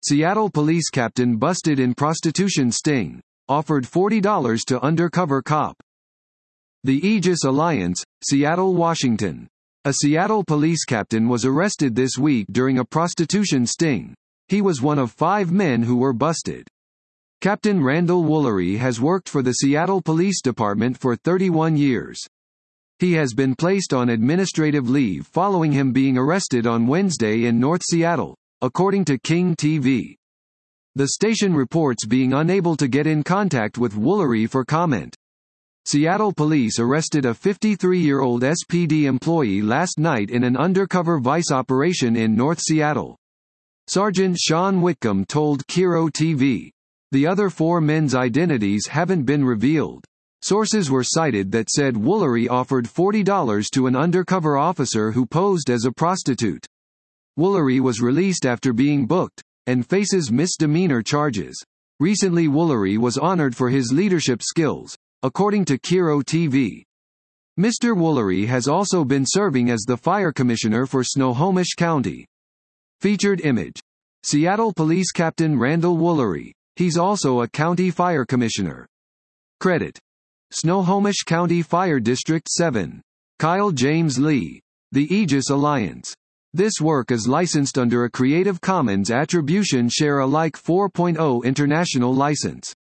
Seattle police captain busted in prostitution sting. Offered $40 to undercover cop. The Aegis Alliance, Seattle, Washington. A Seattle police captain was arrested this week during a prostitution sting. He was one of 5 men who were busted. Captain Randall Woolery has worked for the Seattle Police Department for 31 years. He has been placed on administrative leave following him being arrested on Wednesday in North Seattle, according to King TV. The station reports being unable to get in contact with Woolery for comment. Seattle police arrested a 53-year-old SPD employee last night in an undercover vice operation in North Seattle. Sergeant Sean Whitcomb told Kiro TV. The other 4 men's identities haven't been revealed. Sources were cited that said Woolery offered $40 to an undercover officer who posed as a prostitute. Woolery was released after being booked, and faces misdemeanor charges. Recently Woolery was honored for his leadership skills, according to Kiro TV. Mr. Woolery has also been serving as the fire commissioner for Snohomish County. Featured image. Seattle Police Captain Randall Woolery. He's also a county fire commissioner. Credit. Snohomish County Fire District 7. Kyle James Lee. The Aegis Alliance. This work is licensed under a Creative Commons Attribution Share Alike 4.0 international license.